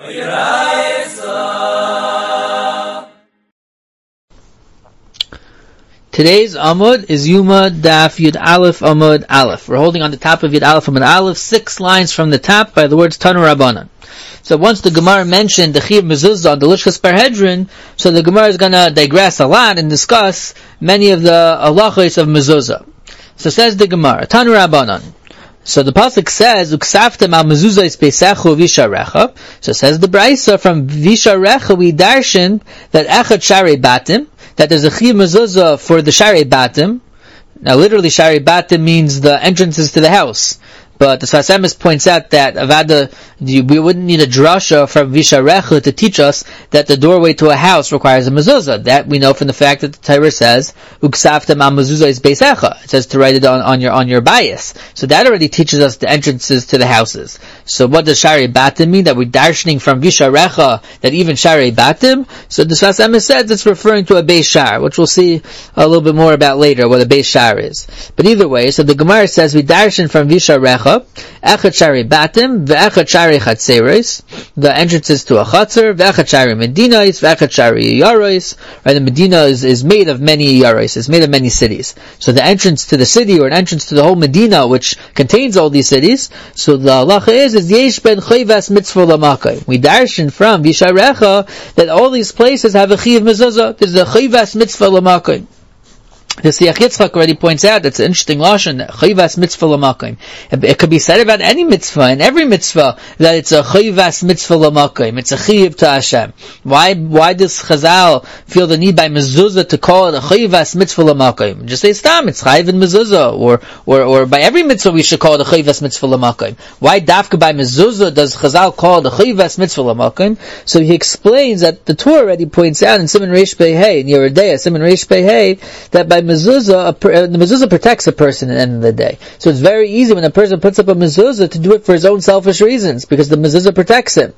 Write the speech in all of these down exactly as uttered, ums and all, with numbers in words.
Today's Amud is Yuma Daf Yud Aleph Amud Aleph. We're holding on the top of Yud Aleph Amud Aleph, six lines from the top by the words Tanu Rabbanan. So once the Gemara mentioned the Chiv Mezuzah on the Lishkas Parhedrin, so the Gemara is going to digress a lot and discuss many of the halachos of Mezuzah. So says the Gemara, Tanu Rabbanan. So the pasuk says, "Uksaftem al mezuzah is pesechu visharecha." So says the Brisa, from visharecha we darshan that echad shari batim, that there's a chiv mezuzah for the shari batim. Now literally shari batim means the entrances to the house. But the Sfas Emes points out that avada, we wouldn't need a drasha from Visharecha to teach us that the doorway to a house requires a mezuzah. That we know from the fact that the Torah says, "Uksaftem al mezuzah is beisecha." It says to write it on, on your on your bias. So that already teaches us the entrances to the houses. So what does Shari Batim mean? That we're darshaning from Visharecha that even Shari Batim. So the Sfas Emes says it's referring to a Beis Shar, which we'll see a little bit more about later what a Beis Shar is. But either way, so the Gemara says we darshan from Visharecha Echad Shari Batim, Ve'echad Shari Chatzeres, the entrances to a Chatzer, Ve'echad Shari Medinais, Ve'echad Shari Yarois. Right, the Medina is, is made of many Yarois, it's made of many cities. So the entrance to the city, or an entrance to the whole Medina, which contains all these cities, so the halacha is, is Yesh ben Chayvas Mitzvah Lamakai. We darshan from Visharecha that all these places have a Chiv Mezuzah. There's a Chayvas Mitzvah Lamakai. The Siach Yitzchak already points out that's an interesting lashon, chayvas mitzvah l'makom. It could be said about any mitzvah, and every mitzvah, that it's a chayvas mitzvah l'makom. It's a chiv to Hashem. Why, why does Chazal feel the need by mezuzah to call it a chayvas mitzvah l'makom? Just say stam, it's chayv and mezuzah, or, or, or by every mitzvah we should call it a chayvas mitzvah l'makom. Why dafka by mezuzah does Chazal call it a chayvas mitzvah l'makom? So he explains that the Torah already points out in Siman Reish Pei Hey, in Yeridea, Siman Reish Pei Hey, that by mezuzah, a per, the mezuzah protects a person at the end of the day. So it's very easy when a person puts up a mezuzah to do it for his own selfish reasons, because the mezuzah protects him.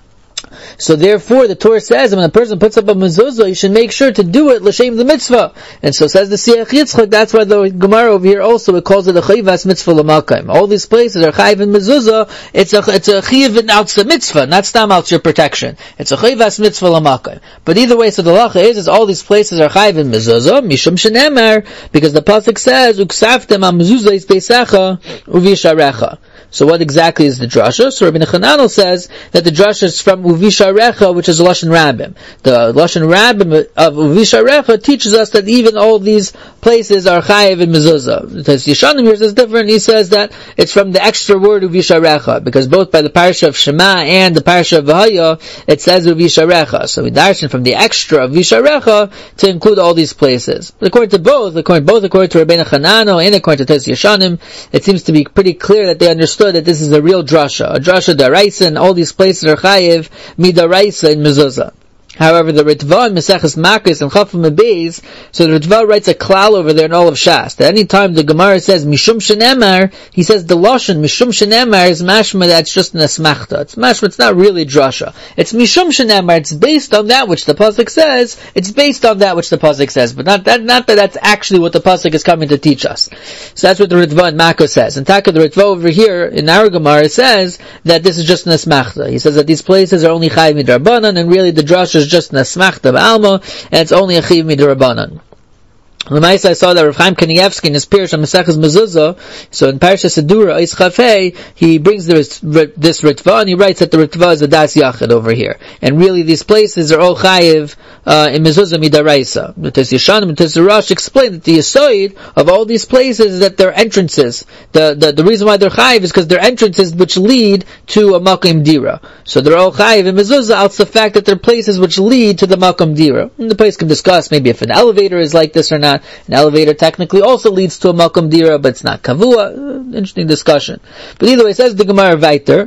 So therefore, the Torah says when a person puts up a mezuzah, you should make sure to do it l'shem the mitzvah. And so says the Siach Yitzchak, that's why the Gemara over here also, it calls it a chayvas mitzvah l'makom. All these places are chayv and mezuzah, it's a, it's a chayv and out the mitzvah, not stam out your protection. It's a chayvas mitzvah l'makom. But either way, so the halacha is, is all these places are chayv and mezuzah, mishum shenemar, because the pasuk says, uksaftem al mezuzah is beisecha uvisharecha. So what exactly is the drasha? So Rabbi Nechananel says that the drasha is from Uvisharecha, which is Lashon Rabbim. The Lashon Rabbim of Uvisharecha teaches us that even all these places are chayev and mezuzah. Because Yeshanim here says different. He says that it's from the extra word Uvisharecha, because both by the parasha of Shema and the parasha of Vahaya, it says Uvisharecha. So we darshan from the extra of Uvisharecha to include all these places. But according to both, according, both according to Rabbi Nechananel and according to Tes Yeshanim, it seems to be pretty clear that they understood that this is a real drasha, a drasha daraisa, and all these places are chayiv midaraisa in mezuzah. However, the Ritva in Maseches Makos and Chafim Beis, so the Ritva writes a klal over there in all of Shas. That any time the Gemara says Mishum Shenemar, he says the Lashon Mishum Shenemar is mashma that's just an asmachta. It's mashma, it's not really drasha. It's Mishum Shenemar, it's based on that which the pasuk says, it's based on that which the pasuk says, but not that, not that that's actually what the pasuk is coming to teach us. So that's what the Ritva in Makos says. And Taka, the Ritva over here in our Gemara says that this is just an asmachta. He says that these places are only chayiv midrabanan, and really the drasha is just an asmachta b'alma, and it's only a chiv midrabanan. L'maisa, I saw that Rav Chaim Kanievsky in his Pirush on Maseches Mezuzah, so in Parashat Sedura, Eis Chafei, he brings this, this Ritva, and he writes that the Ritva is a Das Yachid over here. And really these places are all chayiv uh, in Mezuzah midaraisa. But Tes Yeshanim and Tes Rash explain that the Yisoid of all these places is that they're entrances. The, the, the reason why they're chayiv is because they're entrances which lead to a Makom Dira. So they're all chayiv in Mezuzah, out the fact that they're places which lead to the Makom Dira. And the place can discuss maybe if an elevator is like this or not. An elevator technically also leads to a Makom Dira, but it's not Kavua. Interesting discussion. But either way, it says the Gemara Vayter,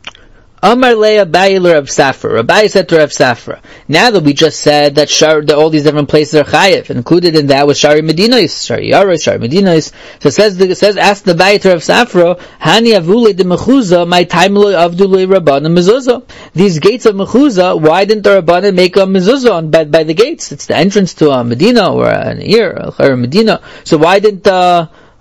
Amar Leah Bayi Rav Safra. Rabbi said to Rav Safra, now that we just said that, shar, that all these different places are chayiv, included in that was Shari Medinais, Shari Yaros, Shari Medinais. So it says, it says, ask the Bayi to Rav Safra, Hani Avule de Mechuza, my time lo Avdule Rabbanan Mezuzah. These gates of Mechuza, why didn't the Rabbanan make a Mezuzah on by, by the gates? It's the entrance to a Medina or an Ir, a Medina. So why didn't uh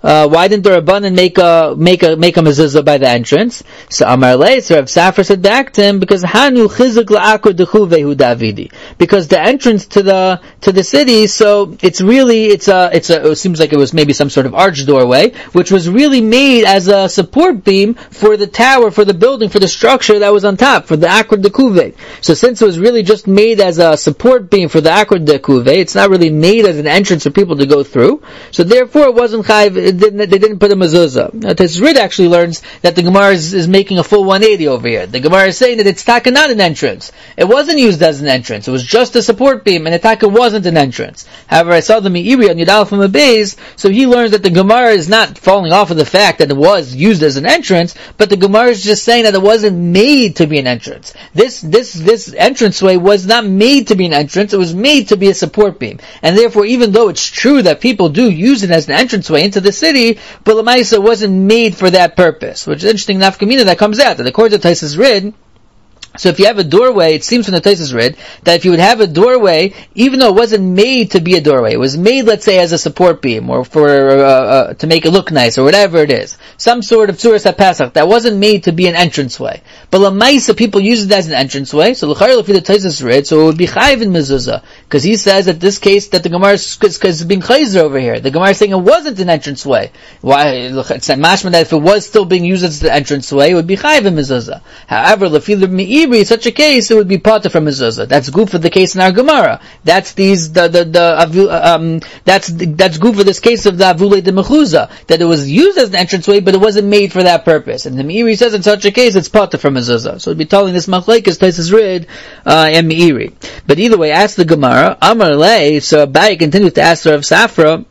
Uh, why didn't the Rabbanan make a make a make a mezuzah by the entrance? So Amar Lei, so Rav Safra said back to him, because Hanu chizuk la'akud dechuvehu Davidi, because the entrance to the to the city, so it's really it's a it's a it seems like it was maybe some sort of arch doorway, which was really made as a support beam for the tower, for the building, for the structure that was on top, for the akud dekuve. So since it was really just made as a support beam for the akud dekuve, it's not really made as an entrance for people to go through. So therefore, it wasn't chayv. Didn't, they didn't put a mezuzah. Now, Tesrid actually learns that the Gemara is, is making a full one eighty over here. The Gemara is saying that it's taka not an entrance. It wasn't used as an entrance. It was just a support beam, and the taka wasn't an entrance. However, I saw the Meiri on Yudal from Abayz, so he learns that the Gemara is not falling off of the fact that it was used as an entrance, but the Gemara is just saying that it wasn't made to be an entrance. This this this entranceway was not made to be an entrance. It was made to be a support beam, and therefore, even though it's true that people do use it as an entranceway into the city, but Lamaisa wasn't made for that purpose, which is interesting nafkamina that comes out, that according to Taisus Rid, so if you have a doorway, it seems from the Taisus Rid, that if you would have a doorway, even though it wasn't made to be a doorway, it was made, let's say, as a support beam, or for, uh, uh, to make it look nice, or whatever it is, some sort of tzuras HaPesach, that wasn't made to be an entranceway. But Lamaisa, people use it as an entranceway, so l'chayr l'fi the Taisus Rid, so it would be chayv in mezuzah, because he says that this case, that the Gemara is, is being chayzer over here. The Gemara is saying it wasn't an entranceway. Why? It's mashma that if it was still being used as the entranceway, it would be chayv in mezuzah. However, l'fi the in such a case, it would be potter from mezuzah. That's good for the case in our Gemara. That's these the the the um that's that's good for this case of the avulei de mechuzah, that it was used as an entranceway, but it wasn't made for that purpose. And the Meiri says in such a case, it's potter from mezuzah. So it'd be telling this machlekes Taisus Rid uh, and Meiri. But either way, ask the Gemara. Amar lei. So Abai continues to ask Rav Safra.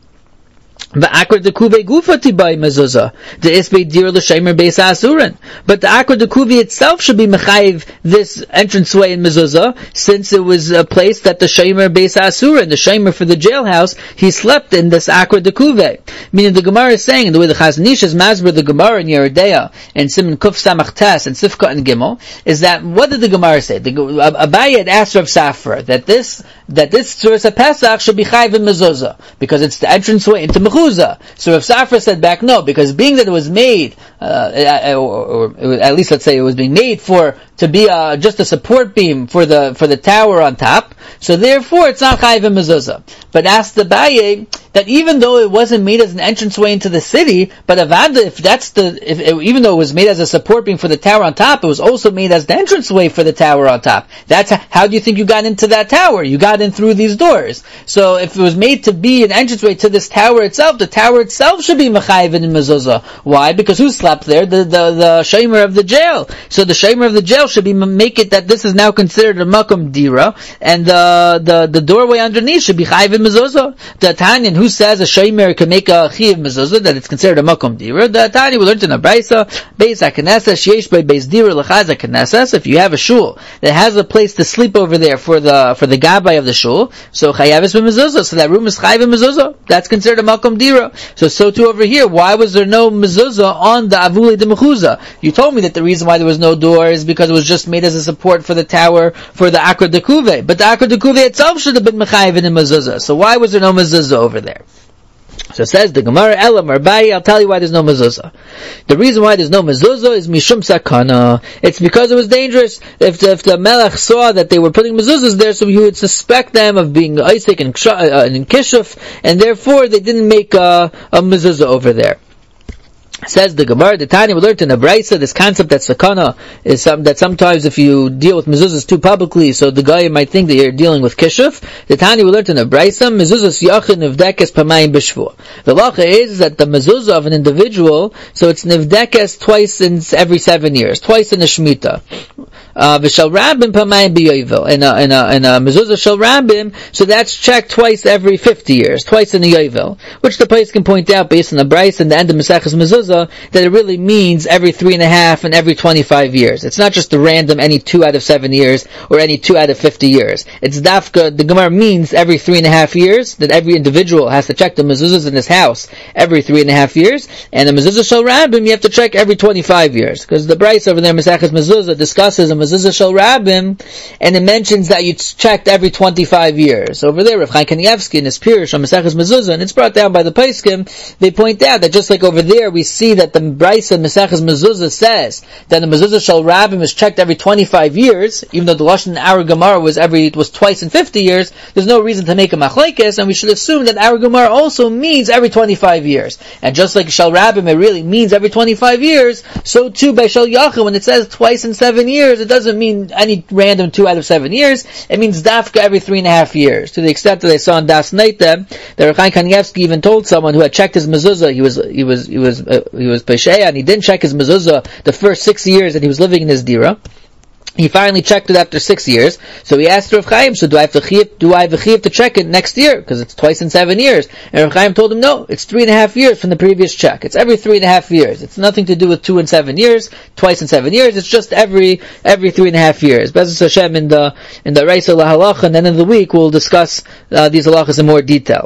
But the akar dekuve gufa tibai mezuzah, the isbei dir l'sheimer beis asurin. But the akar dekuve itself should be mechayiv this entranceway in mezuzah, since it was a place that the sheimer beis asurin, the sheimer for the jailhouse, he slept in this akar dekuve. Meaning the Gemara is saying, the way the Chazon Ish is masber the Gemara in Yeridea and Siman Kuf Samach Tes and Sifka and Gimel, is that what did the Gemara say? The Abaye had asked Rav Safra that this that this tzuras HaPesach should be chayiv in mezuzah because it's the entranceway into mechuzah. So Rav Safra said back, no, because being that it was made, uh, or, or at least let's say it was being made for to be uh, just a support beam for the for the tower on top, so therefore it's not chayiv in mezuzah. But asked the Abaye that even though it wasn't made as an entranceway into the city, but avada, if that's the, if it, even though it was made as a support beam for the tower on top, it was also made as the entranceway for the tower on top. That's how, how do you think you got into that tower? You got in through these doors. So if it was made to be an entranceway to this tower itself, the tower itself should be mechayiv in mezuzah. Why? Because who slept there? The the the sheimer of the jail. So the sheimer of the jail should be make it that this is now considered a makom dira, and the the the doorway underneath should be chayiv in mezuzah. The Tanyan, who says a sheimer can make a chiv mezuzah, that it's considered a makom dira. The Tanya we learned in a brisa, beis hakeneses sheish by beis dira lechaz hakeneses. If you have a shul that has a place to sleep over there for the for the gabbai of the shul, so chayav is mezuzah. So that room is chayav mezuzah. That's considered a makom dira. So so too over here. Why was there no mezuzah on the avulei de mechuzah? You told me that the reason why there was no door is because it was just made as a support for the tower for the akar dekuve. But the akar dekuve itself should have been mechayiv in mezuzah. So why was there no mezuzah over there? So it says the Gemara Elam Arbai. I'll tell you why there's no mezuzah. The reason why there's no mezuzah is mishum sakana. It's because it was dangerous. If the, if the melech saw that they were putting mezuzahs there, so he would suspect them of being Isaac and, uh, and Kishuf, and therefore they didn't make a, a mezuzah over there. Says the Gemara, the Tanya we learned in the Brisa, this concept that sakana is some, that sometimes if you deal with mezuzahs too publicly, so the guy might think that you're dealing with kishuf. The Tanya we learned in the Brisa, mezuzahs yachin nivdekes pamayim b'shvua. The lacha is that the mezuzah of an individual, so it's nivdekes twice in every seven years, twice in a shemitah. Uh, v'shal rabim pamayim b'yovel, and a, and a, and a mezuzah shal rabim, so that's checked twice every fifty years, twice in a yovel, which the place can point out based on the Brisa and the end of Maseches Mezuzah, mezuzah, that it really means every three and a half and every twenty-five years. It's not just a random any two out of seven years or any two out of fifty years. It's dafka, the Gemara means every three and a half years, that every individual has to check the mezuzahs in his house every three and a half years, and the mezuzah shel rabbim you have to check every twenty-five years. Because the Bryce over there, Maseches Mezuzah, discusses a mezuzah shel rabbim, and it mentions that you checked every twenty-five years. Over there, Rav Chaim Kanievsky in his Pirush on Maseches Mezuzah, and it's brought down by the Poskim, they point out that just like over there, we see that the Bryce in Maseches Mezuzah says that the mezuzah shel rabbim is checked every twenty-five years, even though the Lashon in our Gemara was every, it was twice in fifty years, there's no reason to make a machlekes, and we should assume that our Gemara also means every twenty-five years. And just like shel rabbim, it really means every twenty-five years, so too by shel yachid, when it says twice in seven years, it doesn't mean any random two out of seven years, it means dafka every three and a half years. To the extent that I saw in Das Neita, that Rav Chaim Kanievsky even told someone who had checked his mezuzah, he was, he was, he was, uh, he was pesheya, and he didn't check his mezuzah the first six years that he was living in his dira. He finally checked it after six years, so he asked Rav Chaim, so do I have to chiyuv, do I have a chiyuv to check it next year? Because it's twice in seven years. And Rav Chaim told him, no, it's three and a half years from the previous check. It's every three and a half years. It's nothing to do with two and seven years, twice in seven years, it's just every, every three and a half years. Be'ezus Hashem in the, in the Reisa LaHalacha, and then in the week we'll discuss, uh, these halachas in more detail.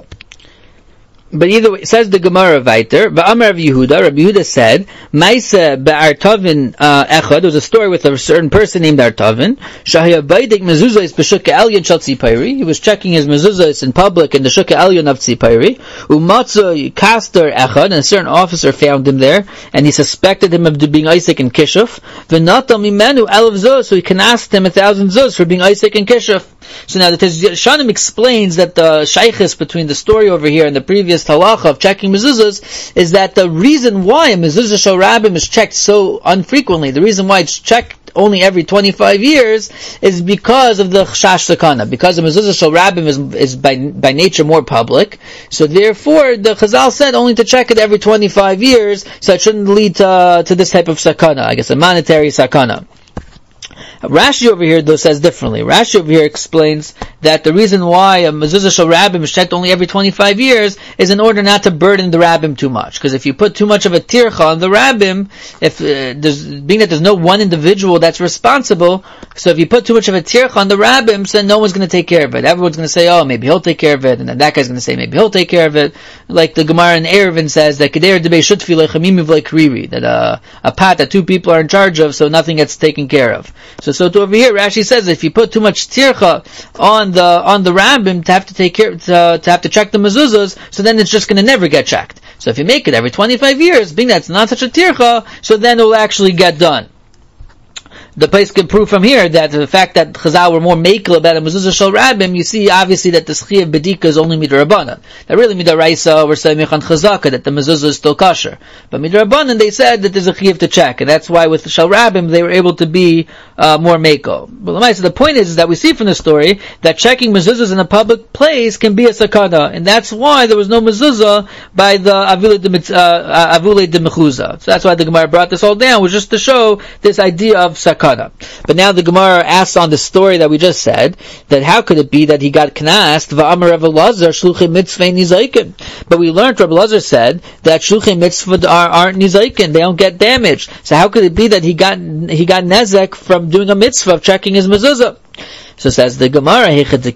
But either way, it says the Gemara weiter, Ba'amar Rav Yehuda, Rabbi Yehuda said, Maisa be'artavin echad, there was a story with a certain person named Artavin, Shahya Baidik mezuzah is b'shukka elyon shel Tzipayri, he was checking his mezuzahs in public in the shukka elyon of Tzipayri, umatza kastor echad, and a certain officer found him there, and he suspected him of being Isaac and Kishuf, v'nata mimenu elav zuz, so he can ask him a thousand zuz for being Isaac and Kishuf. So now the Shanim explains that the shaykhis between the story over here and the previous halacha of checking mezuzahs is that the reason why a mezuzah shel rabbim is checked so unfrequently, the reason why it's checked only every twenty-five years, is because of the chashash sakana, because the mezuzah shel rabbim is, is by, by nature more public, so therefore the Chazal said only to check it every twenty-five years, so it shouldn't lead to, to this type of sakana, I guess a monetary sakana. Rashi over here though says differently. Rashi over here explains that the reason why a mezuzah shel rabbim is checked only every twenty-five years is in order not to burden the rabbim too much. Because if you put too much of a tircha on the rabbim, if uh, there's, being that there's no one individual that's responsible, so if you put too much of a tircha on the rabbim, then no one's going to take care of it. Everyone's going to say, oh, maybe he'll take care of it, and then that guy's going to say, maybe he'll take care of it. Like the Gemara in Eruvin says that Kedei Debei Shutfi Lechamim V'Lei Kriri, that uh, a pot that two people are in charge of, so nothing gets taken care of. So, so to over here, Rashi says if you put too much tircha on the on the rabbim to have to take care to, to have to check the mezuzahs, so then it's just going to never get checked. So if you make it every twenty-five years, being that's not such a tircha, so then it will actually get done. The place can prove from here that the fact that Chazal were more makel about a mezuzah shel rabbim, you see obviously that the schiyah bedika is only midrabanan. That really midaraisa were saying mechan chazaka that the mezuzah is still kosher. But midrabanan they said that there's a chiyuv to check, and that's why with the shel rabbim they were able to be uh, more makel. But so the point is, is that we see from the story that checking mezuzahs in a public place can be a sakana, and that's why there was no mezuzah by the avulei de uh, avulei de mechuzah. So that's why the Gemara brought this all down, was just to show this idea of sakana. But now the Gemara asks on the story that we just said, that how could it be that he got knast, va'amar Rav Elazar, shluchei mitzvah nizaikin. But we learned, Rav Elazar said, that shluchei mitzvah are, aren't nizaikin, they don't get damaged. So how could it be that he got, he got nezek from doing a mitzvah of checking his mezuzah? So says the Gemara,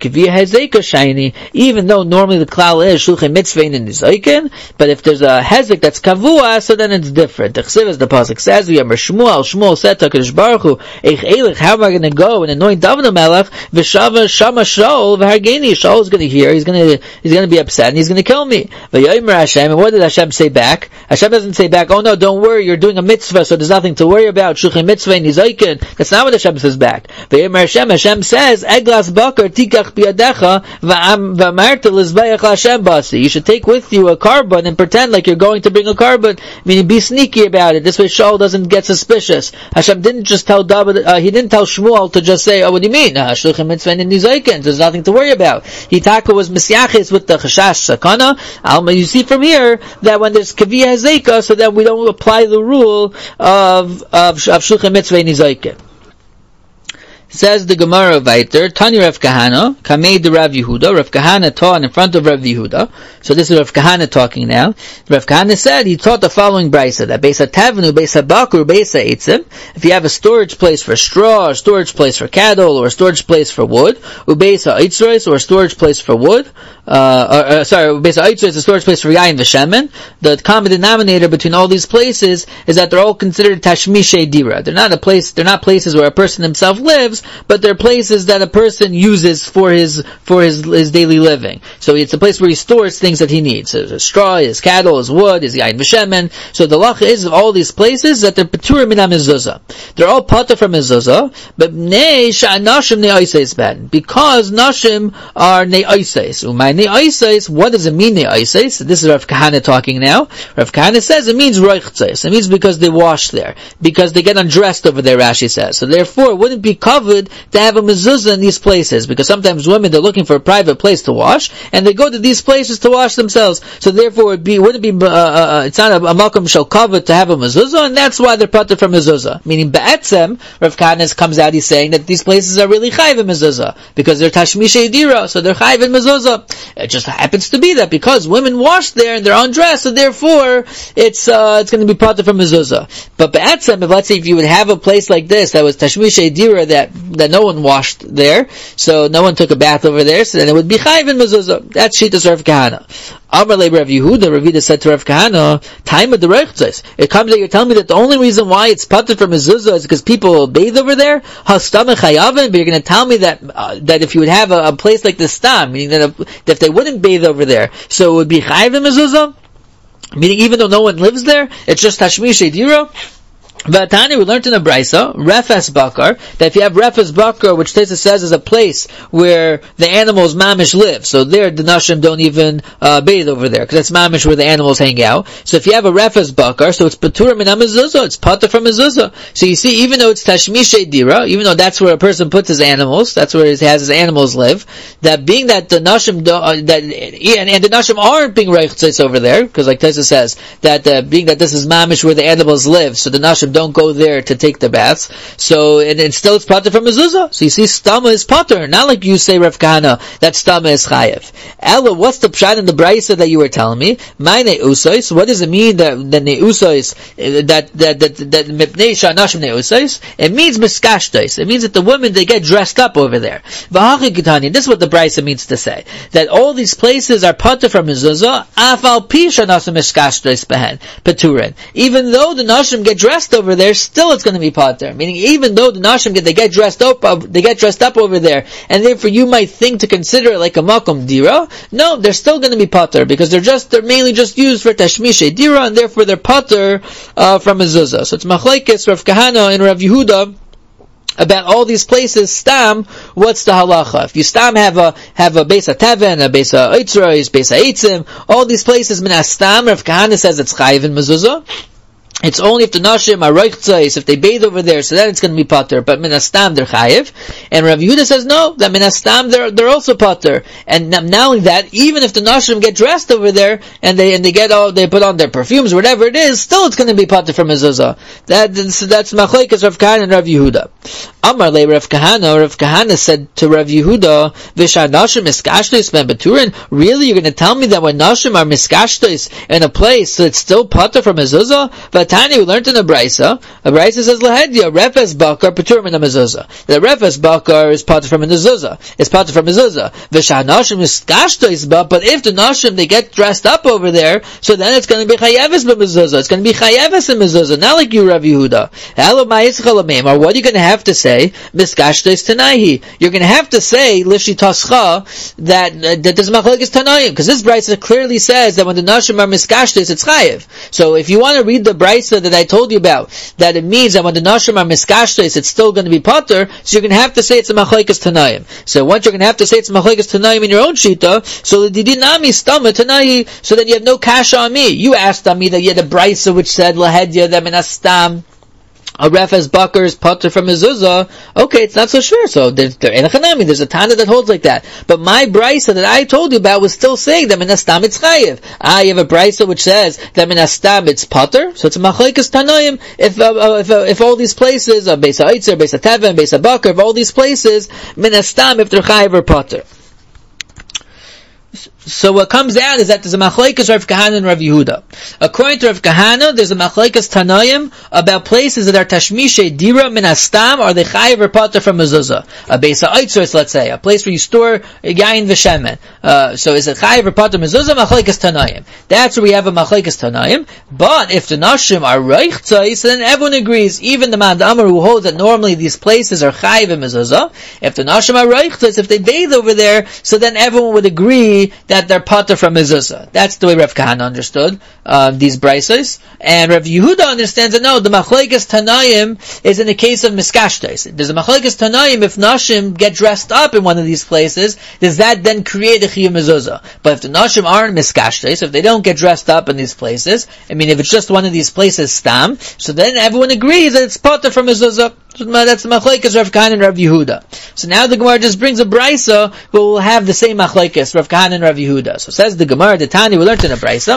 even though normally the klal is shulchan mitzvah in nizaikin, but if there's a hezek that's kavua, so then it's different. The Chsiv, as the pasuk says, we have Shmuel. Shmuel said to HaKadosh Baruch Hu, Eich Elich, how am I going to go and anoint David HaMelech? V'shava shama Shaul v'hargeni. Shaul is going to hear. He's going to he's going to be upset and he's going to kill me. V'yomer Hashem. And what did Hashem say back? Hashem doesn't say back, oh no, don't worry, you're doing a mitzvah, so there's nothing to worry about. Shulchan mitzvah in nizaikin. That's not what Hashem says back. V'yomer Hashem. Hashem says, Eglas bakar tikach biyadecha v'amarta l'zbayach l'Hashem basi. You should take with you a carbon and pretend like you're going to bring a carbon, meaning be sneaky about it. This way Shaul doesn't get suspicious. Hashem didn't just tell David, uh, he didn't tell Shmuel to just say, oh, what do you mean? Shulchan mitzvah in nizaikin. There's nothing to worry about. Hitaka was misyachis with the chashash sakana. Alma, you see from here that when there's kaviyah hazeka, so that we don't apply the rule of of, of shulchan mitzvah in nizaikin. Says the Gemara weiter, Tani Rav Kahana, Kamei de Rav Yehuda. Rav Kahana taught in front of Rav Yehuda. So this is Rav Kahana talking now. Rav Kahana said, he taught the following brisa, that Beis HaTavenu, Beis HaBakur, Beis HaEitzim, if you have a storage place for straw, or storage place for cattle, or a storage place for wood, Ubeis HaEitzros, or a storage place for wood, uh, or, uh sorry, Beis HaEitzros is a storage place for yayin v'shemen, the common denominator between all these places is that they're all considered tashmishay dira. They're not a place, they're not places where a person himself lives, but they're places that a person uses for his for his his daily living. So it's a place where he stores things that he needs. So his straw, his cattle, his wood, his yayin v'shemen. So the lacha is of all these places that they're patur min mezuzah. They're all patur from mezuzah, but nei sha'anashim ne'oises ben, because nashim are ne'oises. Umay ne'oises, what does it mean ne'oises? This is Rav Kahana talking now. Rav Kahana says it means roichtzes. It means because they wash there, because they get undressed over there. Rashi says so. Therefore, it wouldn't be covered to have a mezuzah in these places, because sometimes women, they're looking for a private place to wash, and they go to these places to wash themselves. So therefore, it be, wouldn't be, uh, uh, it's not a, a malkum shall cover to have a mezuzah, and that's why they're patur from mezuzah. Meaning, be'etzem, Rav Kahana comes out, he's saying that these places are really chayv in mezuzah, because they're tashmishei dira, so they're chayv in mezuzah. It just happens to be that because women wash there and they're undressed, so therefore, it's, uh, it's going to be patur from mezuzah. But be'etzem, if let's say if you would have a place like this that was tashmishei dira, that, that no one washed there, so no one took a bath over there, so then it would be chayv in mezuzah. That's Shitas Rav Kahana. Amar le Rav Yehuda, Rav Yehuda said to Rav Kahana, time of the reichtzes. It comes that you're telling me that the only reason why it's patur from mezuzah is because people bathe over there? Hastam chayavin, but you're going to tell me that uh, that if you would have a, a place like the stam, meaning that, a, that if they wouldn't bathe over there, so it would be chayv in mezuzah? Meaning even though no one lives there, it's just tashmish dira? Vatani, we learned in the Brisa, Refes Bakar, that if you have Refes Bakar, which Tesa says is a place where the animals mamish live, so there the Nashim don't even uh, bathe over there, because that's mamish where the animals hang out. So if you have a Refes Bakar, so it's Patur min mezuzah, it's Patur from mezuzah. So you see, even though it's Tashmishay Dira, even though that's where a person puts his animals, that's where he has his animals live, that being that the Nashim, do, uh, that, and, and the Nashim aren't being Reichtzis over there, because like Tesa says, that uh, being that this is mamish where the animals live, so the Nashim don't go there to take the baths. So, and, and still it's patur from mezuzah. So you see, stama is patur. Not like you say, Rav Kahana, that stama is chayev. Ella, what's the pshat in the brisa that you were telling me? My ne'usais, what does it mean that the ne'usais, that, that, that, that, mipnei sha'anashim ne'usais? It means miskashtais. It means that the women, they get dressed up over there. V'hachi kitani, this is what the brisa means to say. That all these places are patur from mezuzah, afal pi sha'anashim miskashtais behen, paturin. Even though the nashim get dressed over there, still it's going to be patur. Meaning, even though the nashim get, they get dressed up, they get dressed up over there, and therefore you might think to consider it like a makom dira. No, they're still going to be patur, because they're just, they're mainly just used for tashmishay dira, and therefore they're patur, uh, from mezuzah. So it's machlekes Rav Kahana and Rav Yehuda about all these places. Stam, what's the halacha? If you stam have a have a Beis HaTaven, a Beis HaEitzros, Beis HaEitzim, all these places min hastam, Rav Kahana says it's chayiv in mezuzah. It's only if the nashim are reichtzais, if they bathe over there, so then it's going to be patur. But minastam they're chayiv. And Rav Yehuda says no, that minastam they're they're also patur. And not only that, even if the nashim get dressed over there and they and they get all they put on their perfumes, whatever it is, still it's going to be patur from mezuzah. That so that's machlekes Rav Kahana and Rav Yehuda. Amar le Rav Kahana. Rav Kahana said to Rav Yehuda, "Visha nashim miskashtos ben baturin." Really, you're going to tell me that when nashim are miskashtos in a place, so it's still patur from mezuzah? But Tani, we learned in the Brisa, a Brisa says, Lahedya, Refes Bakar, Patur min mezuzah. The Refes Bakar is patur from a mezuzah. It's patur from mezuzah. V'shah nashim is kashtois ba, but if the nashim, they get dressed up over there, so then it's going to be chayeves b'mezuzah. It's going to be chayeves in mezuzah, not like you, Rav Yehuda. Hello, ma'yitzchalamim, or what are you going to have to say? Miskashtois tanaihi. You're going to have to say, Lishi tascha, that, uh, that this machlek is tanayim, because this Brisa clearly says that when the nashim are miskashtois, it's chayev. So if you want to read the Brisa that I told you about, that it means that when the nashim are miskashtos, it's still going to be patur, so you're going to have to say it's a machlekes tanayim. So once you're going to have to say it's a machlekes tanayim in your own shita, so the didinami stama tanayi, so then you have no kasha on me. You asked on me that you had a brisa which said lahedya that minastam a ref as bakers potter from mezuzah, okay, it's not so sure. So there's, there, there's a Tana that holds like that. But my brisa that I told you about was still saying that minastam it's chayiv. Ah, you have a brisa which says that minastam it's potter, so it's a machlekes tanoim. If uh, uh, if, uh, if all these places, uh, Beis HaOitzer, Beis HaTeva, Beis HaBakar, if all these places, minastam if they're chayiv or potter. So what comes out is that there's a machlekes Rav Kahana and Rav Yehuda. According to Rav Kahana, there's a machlekes Tanoim about places that are tashmishe dira min astam, are they chayiv or potter from mezuzah? A Beis HaOitzer, let's say, a place where you store yain v'shemen. Uh, so is it chayiv or potter mezuzah? Machlekes Tanoim. That's where we have a machlekes Tanoim. But if the nashim are reich tzais, then everyone agrees. Even the Mad Amar who holds that normally these places are chayiv and mezuzah. If the nashim are reich tzais, if they bathe over there, so then everyone would agree that they're potter from mezuzah. That's the way Rav Kahana understood uh, these brisos. And Rav Yehuda understands that no, the machlekes Tanaim is in the case of miskashtes. There's a machlekes Tanaim if nashim get dressed up in one of these places, does that then create a chiyuv mezuzah? But if the nashim aren't miskashtes, if they don't get dressed up in these places, I mean, if it's just one of these places stam, so then everyone agrees that it's potter from mezuzah. So that's the machlekes Rav Kahana and Rav Yehuda. So now the Gemara just brings a brisa, but we'll have the same machlekes Rav Kahana and Rav Yehuda. So says the Gemara, the Tani, we learned in a brisa,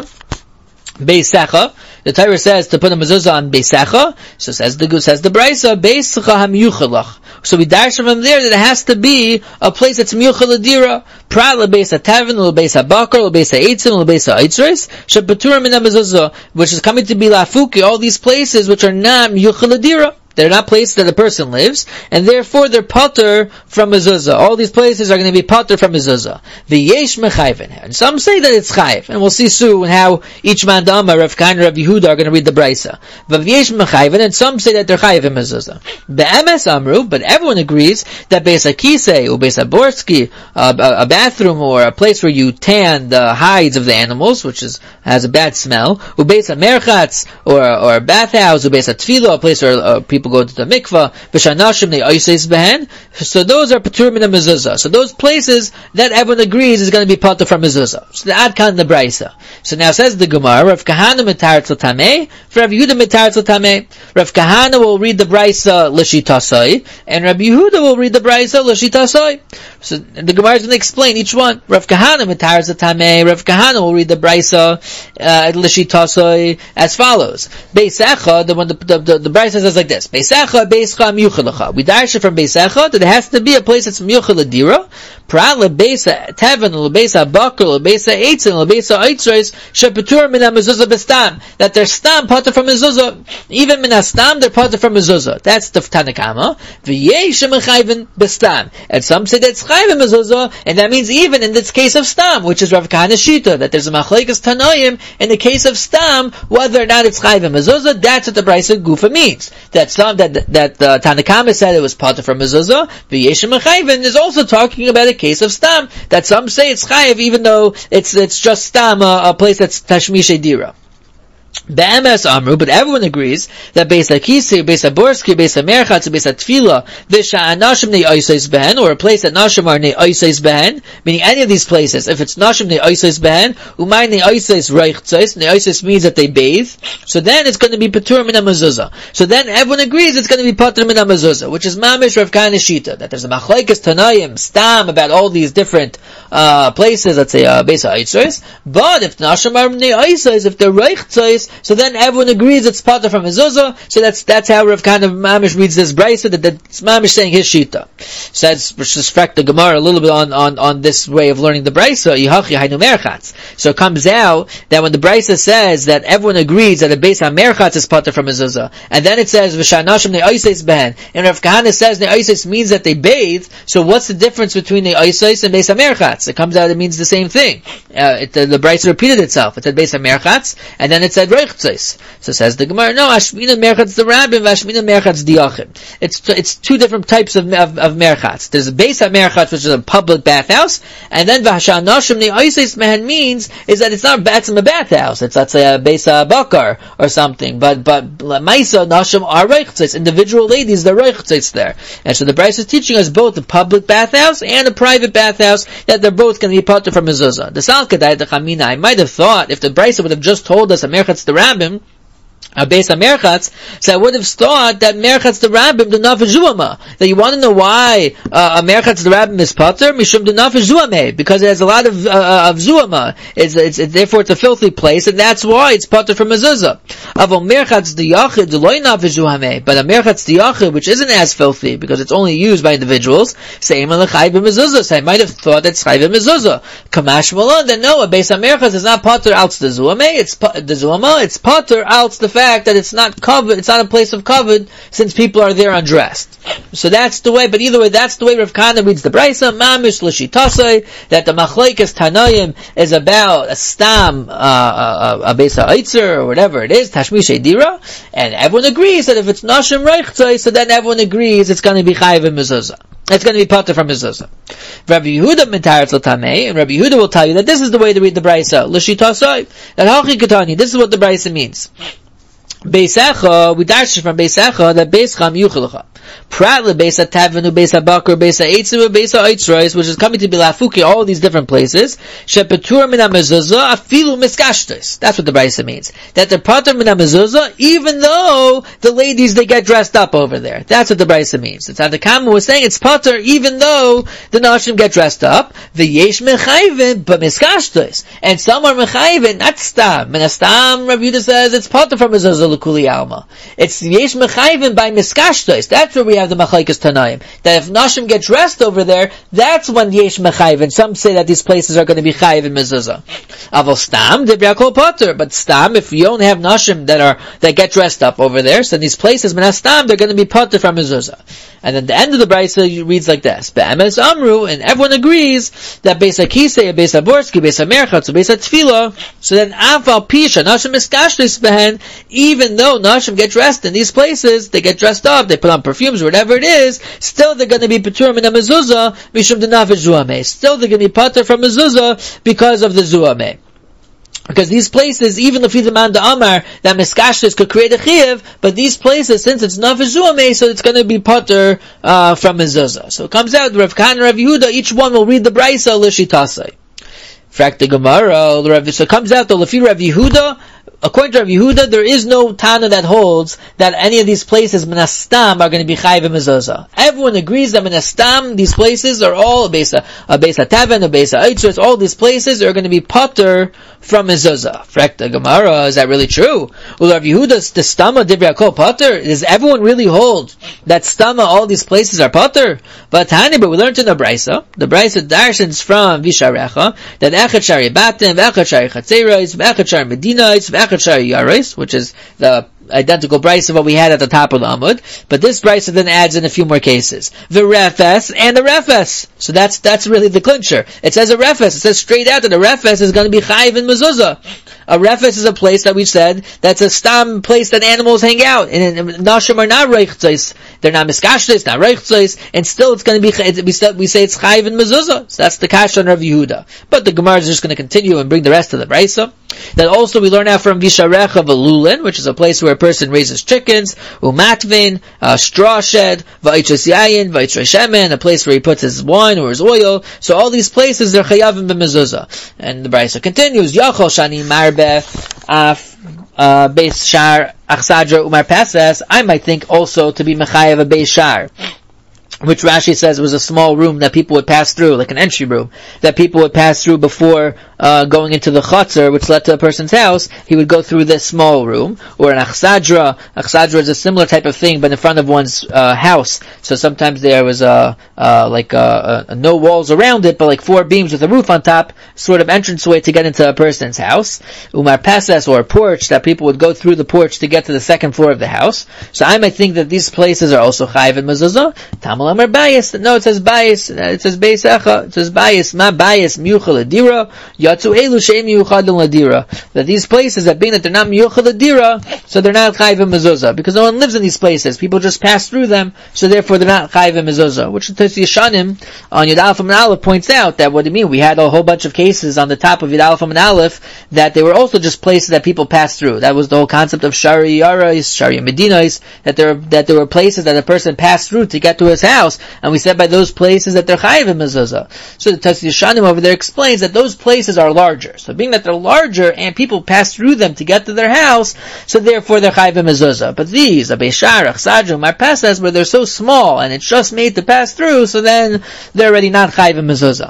Beisecha. The Torah says to put a mezuzah on Beisecha. So says the says the brisa, Beisecha hamiyuchalach. So we dash from there that it has to be a place that's miyuchal adira. Prat lebeis ha'tevin, lebeis ha'bakar, lebeis ha'eitzim, lebeis ha'eitzres, shepatur min ha'mezuzah, which is coming to be lafuki. All these places which are not miyuchal adira. They're not places that a person lives, and therefore they're potter from mezuzah. All these places are going to be potter from mezuzah. V'yesh mechayven. And some say that it's chayiv, and we'll see soon how each man dama, Rav Kahana, Rav Yehuda are going to read the brisa. But v'yesh mechayven, and some say that they're chayiv in mezuzah. Be'emes amru, but everyone agrees that beis hakisei or beis haborski, a, a bathroom or a place where you tan the hides of the animals, which is has a bad smell, or beis hamerchatz, or or a bathhouse, or beis hatfilo, a place where uh, people go to the mikvah, v'shanashim ne'oiseis behen. So those are patur min mezuzah. So those places that everyone agrees is going to be patur from mezuzah. So the ad kan the brisa. So now says the Gemara, Rav Kahana mitaretz l'tamei, for Rav Yehuda mitaretz l'tamei. Rav Kahana will read the brisa l'shitasai, and Rav Yehuda will read the brisa l'shitasai. So the Gemara is going to explain each one. Rav Kahana mitaretz l'tamei. Rav Kahana will read the brisa uh, l'shitasai as follows. Beisecha, the one the the, the, the brisa says like this. Beisecha, Beischa, Miyuchalacha. We dash it from Beisecha that there has to be a place that's Miyuchal Adira. Prat lebeisa Tevin, lebeisa Bakar, lebeisa Eitzin, lebeisa Eitzreis, shepetur min ha-mezuzah bestam. That they're stam, potter from mezuzah. Even min ha-stam, they're potter from mezuzah. That's the Tanakama. V'yesh mechayven bestam. And some say that's chayven mezuzah, and that means even in this case of stam, which is Rav Kahana Shita, that there's a machlekes Tanoim in the case of stam, whether or not it's chayven mezuzah, that's what the Brisa Gufa means. That some that that uh, Tanakama said it was potter from mezuzah. V'yesh mechayven is also talking about a case of stam that some say it's chayiv even though it's it's just stam, a, a place that's tashmishe dira. Be'emes amru, but everyone agrees that beis hakisei, beis haborski, beis hamerchatz, beis hatfila, v'sha anashim ne'oiseis behen, or a place that nashim are ne'oiseis behen, meaning any of these places, if it's nashim ne'oiseis behen, umay ne'oiseis reichtzeis, ne'oiseis means that they bathe, so then it's going to be patur min ha-mezuzah. So then everyone agrees it's going to be patur min ha-mezuzah, which is mamish Rav Kahana Shita, that there's a machlekes Tanaim, stam, about all these different uh, places, let's say, uh, beis ha'eitzres, but if nashim are ne'oiseis, if they're reichtzeis, so then everyone agrees it's potter from mezuzah. So that's that's how Rav Kahana Mamish reads this brisa, that that's Mamish saying his shita. So that's respect the Gemara a little bit on, on, on this way of learning the brisa. Yihachi hainu merchatz. So it comes out that when the brisa says that everyone agrees that a beis hamerchatz is potter from mezuzah, and then it says v'shanashim ne'oiseis behen, and Rav Kahana says ne'oiseis means that they bathe. So what's the difference between ne'oiseis and beis hamerchatz? It comes out it means the same thing. Uh, it, the, the brisa repeated itself. It said beis hamerchatz, and then it said reichtzeis. So says the Gemara, no, Ashmina merchatz the rabbin, Ashmina merchatz diachim. It's it's two different types of of, of merchatz. There's a beis hamerchatz, which is a public bathhouse, and then v'hashanashim ne'oiseis mehen means is that it's not batzim a bathhouse. It's let's say a beis bakar or something. But but ma'isa nashim are reichtzeis. Individual ladies, they're reichtzeis there. And so the Brisa is teaching us both a public bathhouse and a private bathhouse that they're both going to be potter from mezuzah. The Salkadai the Chamina, I might have thought if the Brisa would have just told us a merchatz the rabbin, Uh, based on Merchatz, so I would have thought that Merchatz the Rabbim the Nafesh Zuama. That you want to know why uh, a Merchatz the Rabbim is Pater? Mishum the Nafesh Zuame, because it has a lot of uh, of Zuama. It's, it's, it's therefore it's a filthy place, and that's why it's Pater from mezuzah. Avo Merchatz the Yachid the Loy Nafesh Zuame, but a Merchatz the Yachid which isn't as filthy because it's only used by individuals. Same on the Chayv mezuzah. So I might have thought that's Chayv mezuzah. Kamash Malon. Then no, a Beis HaMerchatz is not Pater outs the Zuame. It's the Zuama. It's Pater outs the fact that it's not covered, it's not a place of covered, since people are there undressed. So that's the way, but either way, that's the way Rav Kahana reads the Braisa, Mamish L'Shitasei, that the Machlekes Tanoim is about a stam, uh, a, a Beis HaOitzer, or whatever it is, Tashmish Dira, and everyone agrees that if it's Nashim Reichtzoi, so then everyone agrees it's going to be Chayiv and Mezuzah. It's going to be Pater from Mezuzah. Rabbi Yehuda Mentaretz L'Tamei, and Rabbi Yehuda will tell you that this is the way to read the Braisa, L'Shitasei, that Hachi Ketani, this is what the Braisa means. Beisecha, we dash from Beisecha that Beischam Yuchelacha. Prat le Beis HaTavenu, Beis HaBakar, Beis HaEitzu, Beis HaOitzros, which is coming to be Lafuki, all these different places. Shepetur min HaMezuzah, afilu miskashtos. That's what the Braisa means. That they're Pater min HaMezuzah, even though the ladies, they get dressed up over there. That's what the Braisa means. It's how the Kama was saying, it's Pater, even though the Nashim get dressed up. V'yesh mechayvin, but miskashtos. And some are mechayvin, not stam. Min hastam, Rav Yehuda says, it's Pater from Mezuzah, l'kuli alma. It's yesh mechayvin by miskashtos. That's where we have the Machlekes Tanaim. That if Nashim get dressed over there, that's when yesh mechayvin. Some say that these places are going to be chayiv in mezuzah. Aval stam, debra kol Pater. But stam, if you only have Nashim that are, that get dressed up over there, so these places, min hastam, they're going to be Pater from mezuzah. And then the end of the Braisa reads like this: Be'emes Amru, and everyone agrees that Beis HaKisei, Beis HaBorski, Beis HaMerchatz, Beis HaTfilah. So then, Afal Pisha, Nashim Miskashlis Behen, even though Nashim get dressed in these places, they get dressed up, they put on perfumes, or whatever it is, still they're going to be Petur min HaMezuzah, Mishum D'Nafesh Zuameh. Still they're going to be Pater from Mezuzah because of the Zuameh. Because these places, even if the man the Amar, that Miskashlis could create a Chiv, but these places, since it's Nafesh Zuameh, so it's going to be Pater uh, from Mezuzah. So it comes out, Rav Kahana, Rav Yehuda, each one will read the Braisa L'Shitasei. Frak the Gemara, so it comes out, though, Lefi Rav Yehuda, according to Rav Yehuda, there is no Tana that holds that any of these places, Menastam, are going to be Chayiv and Mezuzah. Everyone agrees that Menastam, these places are all a Beis HaTaven, a Beis HaOitzros, all these places are going to be Pater from Mezuzah. Frak the Gemara, is that really true? Well, Rav Yehuda's the Stama Dibra Kol Pater. Does everyone really hold that Stama, all these places are Pater? But Tani, but we learned in the Braisa, the Braisa darshans from Visharecha, that Echad Shari Batim, Echad Shari Chatzeros, Echad Shari Medinais, Echad Shari Yaris, which is the identical Braisa of what we had at the top of the Amud, but this Braisa then adds in a few more cases. The Refes and the Refes. So that's that's really the clincher. It says a Refes. It says straight out that a Refes is going to be Chayiv in Mezuzah. A Refes is a place that we've said that's a stam place that animals hang out. And, and Nashim are not Reichtzos. They're not Miskashlis, not Reichtzos, and still it's going to be, we say, we say it's Chayiv in Mezuzah. So that's the Kasha on Rav Yehuda. But the Gemara is just going to continue and bring the rest of the Braisa. That also we learn out from Visharecha Velulin, which is a place where a person raises chickens, Umatvin, a straw shed, Vaitres Yayin, Vaitres Shemen, a place where he puts his wine or his oil. So all these places, they're Chayavim b'mezuzah. And the Braisa continues, Yachol Shani Marbe, Af, uh, Beis Shar, Achsadra, Umar Pesas, I might think also to be Mechayev a Beis Shar, which Rashi says was a small room that people would pass through, like an entry room, that people would pass through before uh, going into the chutzner, which led to a person's house. He would go through this small room, or an achsadra. Achsadra is a similar type of thing, but in front of one's uh, house. So sometimes there was a, uh, like a, a, no walls around it, but like four beams with a roof on top, sort of entranceway to get into a person's house. Umar Pesas, or a porch, that people would go through the porch to get to the second floor of the house. So I might think that these places are also chayiv and mezuzah. Tamal Amar Bayis. No, it says Bayis. It says Beis Echa. It says Bayis. Ma Bayis miyuchal adira. Yatsu elu sheim miyuchadin ladira. That these places, that being that they're not miyuchal adira, so they're not chayiv and mezuzah, because no one lives in these places. People just pass through them, so therefore they're not chayiv and mezuzah. Which the Yeshanim on Yud Aleph and Aleph points out that what do you mean? We had a whole bunch of cases on the top of Yud Aleph and Aleph that they were also just places that people passed through. That was the whole concept of Shari Yarais, Shari Medinas, that there that there were places that a person passed through to get to his house. house, and we said by those places that they're chayiv in mezuzah. So the Tosfos Yeshanim over there explains that those places are larger. So being that they're larger and people pass through them to get to their house, so therefore they're chayiv in mezuzah. But these, a Beisharach, Sadru, Marpesas, where they're so small and it's just made to pass through, so then they're already not chayiv in mezuzah.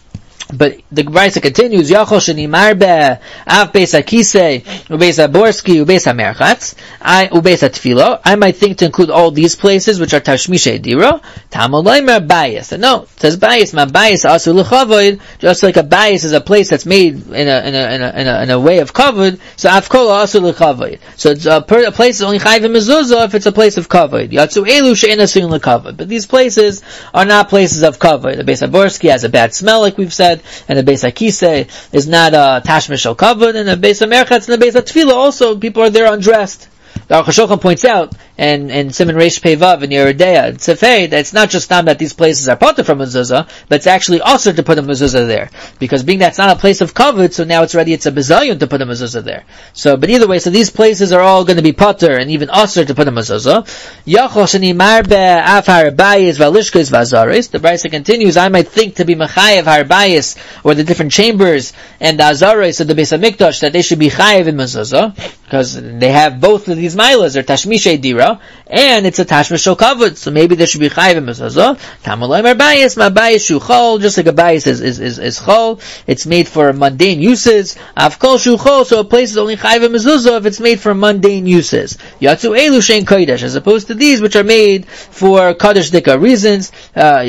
But the Brisa continues, Yachol shenimar be av beis hakisei ubeis haborski ubeis hamerchatz ubeis hatfilo. I might think to include all these places which are tashmishei dira. Talmud leimer bayis. No, it says bayis. Ma bayis asu l'chavoid. Just like a bayis is a place that's made in a in a in a in a, in a way of kavod. So avkol asu l'chavoid. So it's a, per, a place is only chayiv in mezuzah if it's a place of kavod. Yatsu elu she'en asun l'kavod. But these places are not places of kavod. The beis haborski has a bad smell, like we've said. And the Beis HaKisei is not a Tashmish al Kavod, and the Beis HaMerchatz and the Beis HaTefillah also, people are there undressed. The Aruch HaShulchan points out, and and Siman Reish Pei Vav in Yeridea, Tzefei, that it's not just time that these places are potter from mezuzah, but it's actually also to put a mezuzah there. Because being that it's not a place of kavod, so now it's ready, it's a bezayon to put a mezuzah there. So, but either way, so these places are all going to be potter, and even usher to put a mezuzah. Yachol shenimar be'af harbayis v'alishkos v'azaris. The Brisa continues, I might think to be mechayev harbayis, or the different chambers, and the azaris of the Beis HaMikdash, that they should be chayev in mezuzah, because they have both of these milas, or tashmishei dira, and it's a tashmish shel kavod, so maybe there should be chayiv in mezuzah. Tamalay mar bayis, ma bayis shu chol, just like a bayis is is is, is chol. It's made for mundane uses. Avkol shu chol, so a place is only chayiv in mezuzah if it's made for mundane uses. Yatsu elu shein kodesh, as opposed to these which are made for kodesh dika reasons. Uh, uh,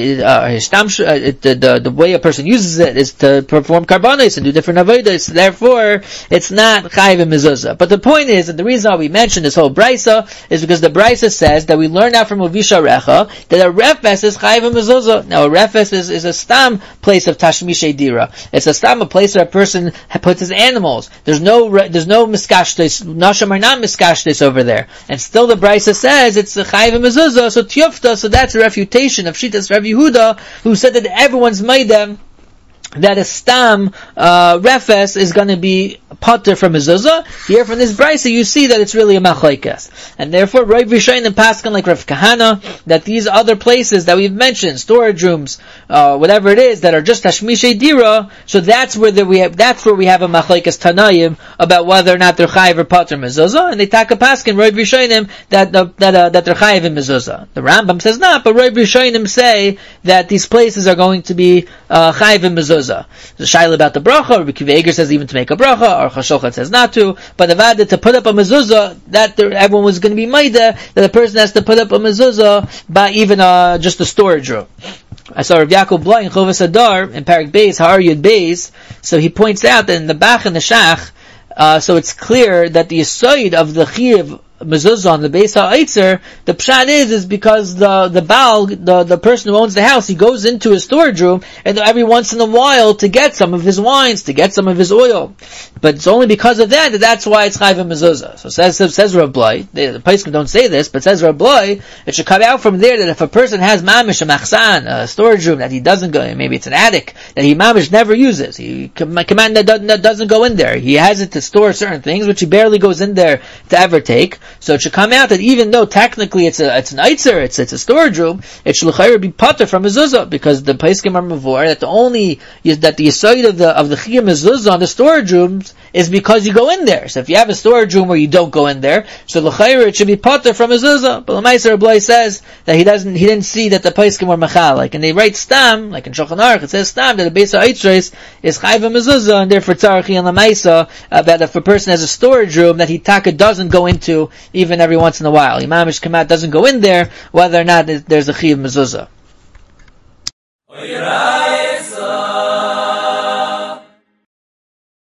the, the the way a person uses it is to perform karbanos and do different avodas. Therefore, it's not chayiv in mezuzah. But the point is, and the reason why we mentioned this whole brisa is because the brisa says that we learn out from Uvisha Recha that a refes is chayiv in mezuzah. Now a refes is, is a stam place of tashmishei dira. It's a stam, a place where a person puts his animals. There's no there's no miskashtes, nasham are not miskashtes over there. And still the brisa says it's a chayiv in mezuzah, so tiyufta, so that's a refutation of Shitas Rav Yehuda, who said that everyone's maidem, that a stam uh, refes is going to be potter from mezuzah. Here from this brisa you see that it's really a machlokes, and therefore Rav Rishonim and Paskin like Rav Kahana that these other places that we've mentioned, storage rooms, uh, whatever it is, that are just tashmishei dira, so that's where the, we have that's where we have a machlokes Tanayim about whether or not they're chayiv or potter mezuzah, and they take a Paskin Rav Rishonim that uh, that uh, that they're chayiv in mezuzah. The Rambam says not, but Rav Rishonim say that these places are going to be uh, chayiv in mezuzah. The shaila about the bracha, Rabbi Akiva Eiger says even to make a bracha, Aruch HaShulchan says not to, but avada to put up a mezuzah, that there, everyone was going to be maida, that the person has to put up a mezuzah by even uh, just a storage room. I saw Rav Yaakov Blai in Chovas Hadar, in Parak Beis, Har Yud Beis, so he points out that in the Bach and the Shach, uh, so it's clear that the yisoid of the Chiyuv mezuzah on the Beis HaEitzer, the pshat is, is because the, the Baal, the, the person who owns the house, he goes into his storage room, and every once in a while to get some of his wines, to get some of his oil. But it's only because of that, that that's why it's chayiv mezuzah. So says, says Rav Blai, the, the Poskim don't say this, but says Rav Blai, it should come out from there that if a person has mamish, a machsan, a storage room that he doesn't go in, maybe it's an attic, that he mamish never uses, he command that doesn't, that doesn't go in there, he has it to store certain things, which he barely goes in there to ever take. So it should come out that even though technically it's a it's an eitzer, it's it's a storage room, it should l'chayr be potter from mezuzah, because the Poskim are mavor that the only is that the yisoid of the of the chiyuv mezuzah on the storage rooms is because you go in there. So if you have a storage room where you don't go in there, so l'chayr it should be potter from mezuzah. But L'maiser Blai says that he doesn't he didn't see that the Poskim were machalik, and they write stam like in Shulchan Aruch it says stam that the Beis HaEitzer is chayiv mezuzah, and therefore tzarich and l'maisa uh, that if a person has a storage room that he taka doesn't go into even every once in a while. Imamish Kamat doesn't go in there, whether or not there's a chiyuv mezuzah.